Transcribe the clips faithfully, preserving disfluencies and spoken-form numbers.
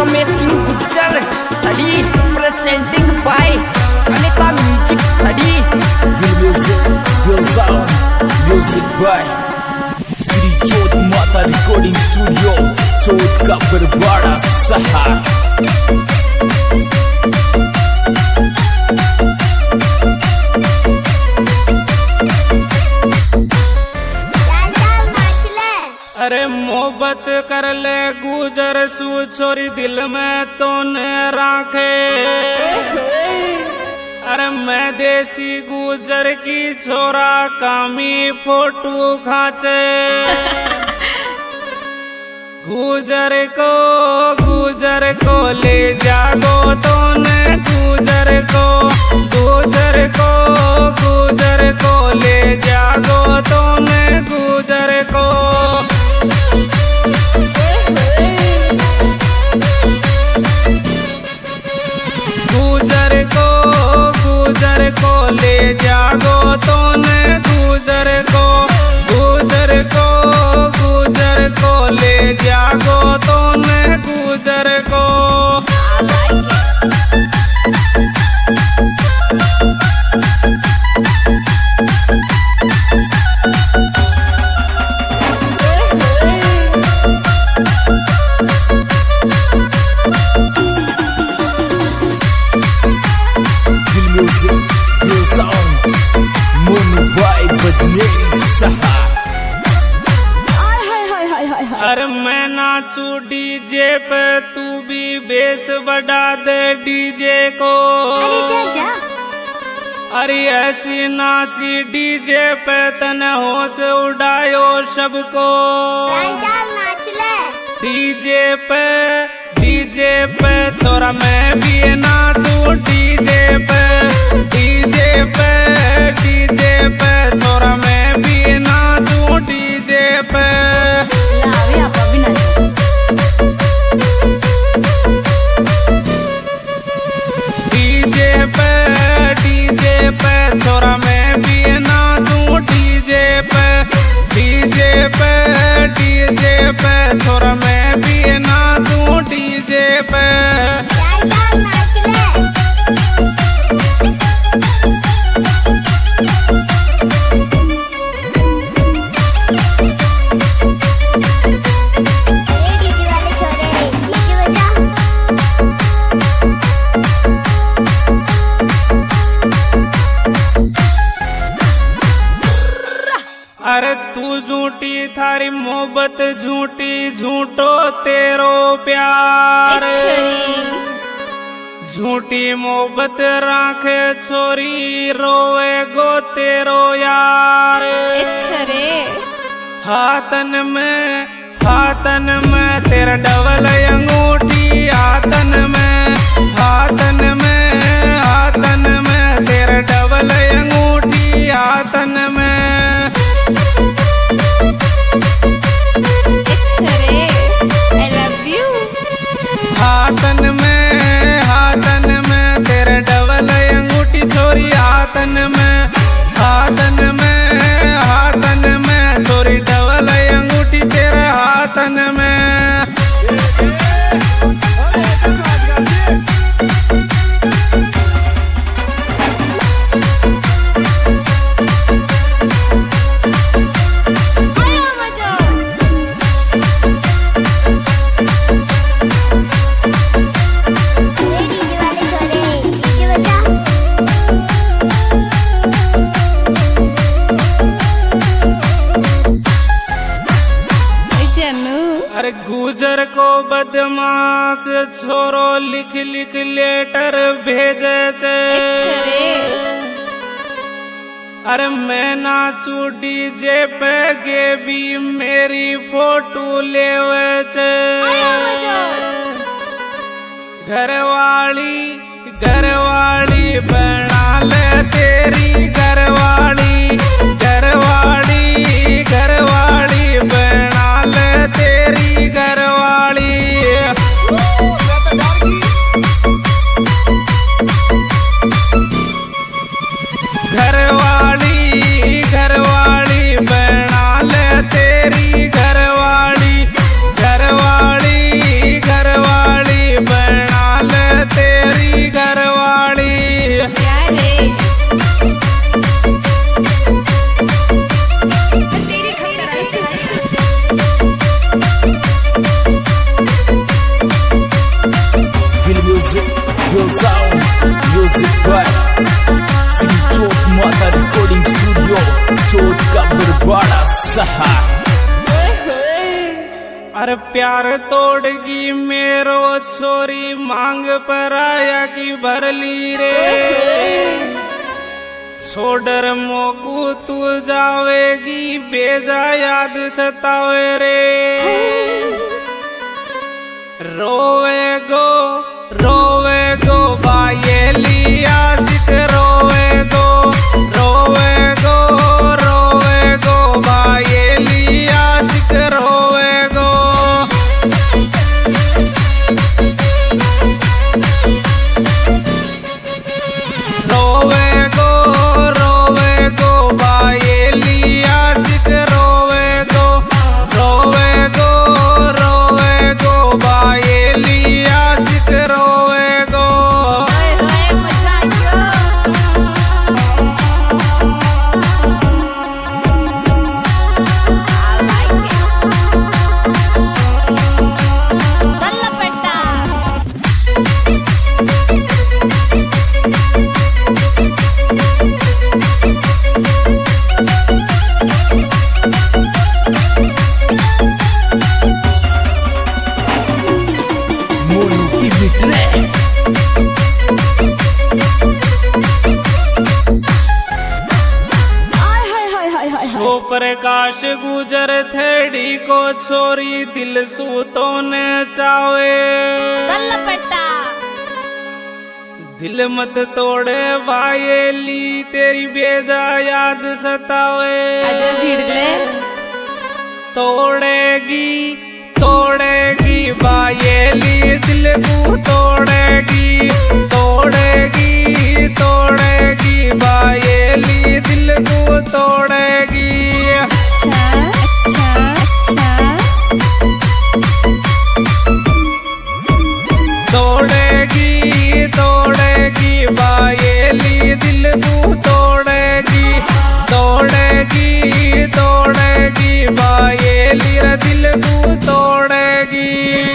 Amazing Gujar tadi presenting by Anita Music tadi. Feel music, feel sound, music by Sri Jot Mata Recording Studio, Jot ka Barwada Sahar. अरे मोहब्बत कर ले गुजर सू छोरी दिल में तो न राखे। अरे मैं देसी गुजर की छोरा कामी फोटो खाचे। गुजर को गुजर को ले जागो तो न गुजर को गुजर को गुजर को ले जागो तो न गुजर को। गुजर को गुजर को ले जागो तो न गुजर को गुजर को गुजर को ले जागो तो न गुजर को। अरे मैं नाचू डीजे पे तू भी बेस बढ़ा दे डीजे को। अरे ऐसी नाची डीजे पे तने होश उड़ायो सबको। डीजे पे डीजे पे छोरा मैं भी नाचू डीजे पे डीजे पे डीजे पे छोरा मैं भी नाचू डीजे पे। डीजे पे डीजे पे छोरा मैं भी नाचू डीजे पे डीजे पे डीजे पे छोरा मैं भी नाचू डीजे पे। अरे तू झूठी थारी मोहब्बत झूठी झूठो तेरो प्यार। झूठी मोहब्बत राखे छोरी रोए गो तेरो यार। हाथन में हाथन में तेरा डबल अंगूठी हाथन में हाथन में हाथन में तेरा डबल अंगूठी हाथन में। हाथन में हाथन में तेरे डबल अंगूठी छोरी हाथन में हाथन में हाथन में छोरी डबल अंगूठी तेरे हाथन में। अरे गुजर को बदमाश छोरो लिख लिख लेटर भेजे छे। अरे मैं नाचू डीजे पे गे भी मेरी फोटो लेवे छे। घरवाली घरवाली बना ले तेरी घरवाली घरवाली घरवाली बना ले तेरी घरवाली। घरवाली घरवाली बना ले तेरी घरवाली घरवाली घरवाली सहा। अरे प्यार तोड़गी मेरो छोरी मांग पर आया की भरली रे, छोड़र मोकू तू जावेगी बेजा याद सतावे रे, रोवे गो रोवे गो बायेली आशिक रोवे गो, रोवे गो रोवे गो बायेली आशिक रोवे गो। रोवे गो रोवे गो बायेली आशिक रोवे गो, रोवे गो रोवे गो बायेली आशिक रोवे गो। प्रकाश गुजर थेड़ी को छोरी दिल सूतो ने चावे, दिल मत तोड़े बायेली तेरी बेजा याद सतावे, तोड़ेगी तोड़ेगी बायेली दिल को तोड़ेगी, तोड़ेगी तोड़ेगी बायेली दिल को तोड़ेगी। अच्छा अच्छा अच्छा तोड़ेगी तोड़ेगी बायेली दिल को तोड़ेगी, तोड़ेगी तोड़ेगी बायेली रे दिल को तोड़ेगी।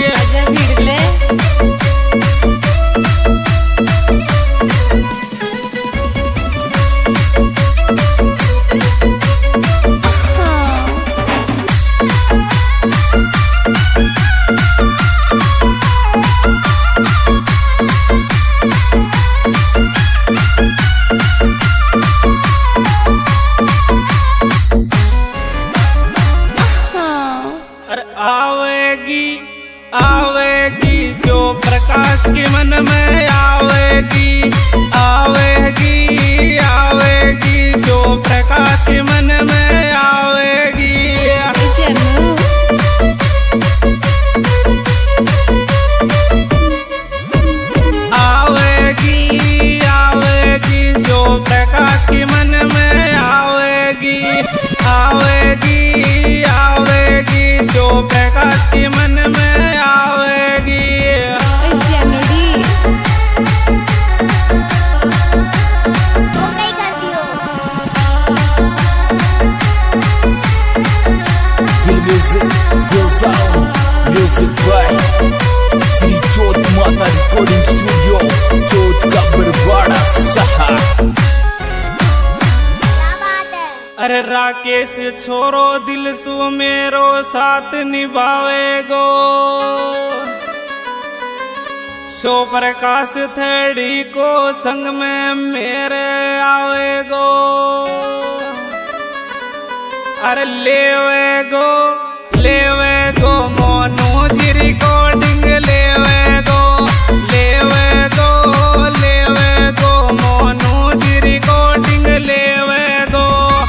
आवेगी आवेगी जो प्रकाश के मन में आवेगी, आवेगी आवेगी जो प्रकाश के मन में आवेगी। आवेगी आवेगी जो प्रकाश के मन में आवेगी, आवेगी आवेगी जो प्रकाश के मन में आवेगी। म्यूजिक म्यूजिक बाय श्री जोत माता रिकॉर्डिंग स्टूडियो, जोत का बरवाड़ा सहा। अरे राकेश छोरो दिल सु मेरो साथ निभावेगो, सो प्रकाश थेड़ी को संग में मेरे आवेगो। अरे लेवेगो लेवेगो मोनू जी रिकॉर्डिंग लेवेगो, लेवेगो लेवेगो मोनू जी रिकॉर्डिंग लेवेगो।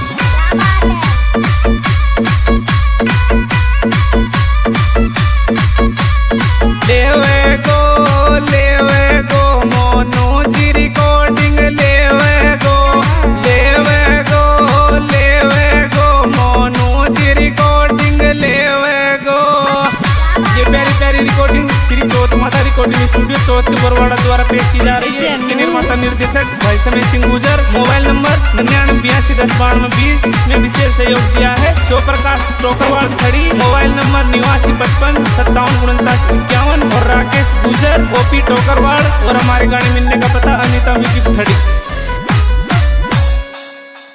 लेवेगो लेवेगो मोनू जी रिकॉर्डिंग लेवेगो, लेवेगो लेवेगो मोनू जी रिकॉर्डिंग लेवेगो। ये प्यारी प्यारी रिकॉर्डिंग श्री जोत माता रिकॉर्डिंग स्टूडियो चौथ बरवाड़ा द्वारा पेश की जा रही है। इसके निर्माता निर्देशक भाई समय सिंह गुजर। मोबाइल नंबर निन्यानवे बयासी दस बानवे बीस में विशेष सहयोग दिया है शिव प्रकाश टोकरवाड़ खड़ी। मोबाइल नंबर निवासी पचपन सत्तावन उनचास इक्यावन और राकेश गुजर ओपी टोकरवाड़। और हमारे गाने मिलने का पता अनिता म्यूजिक खड़ी।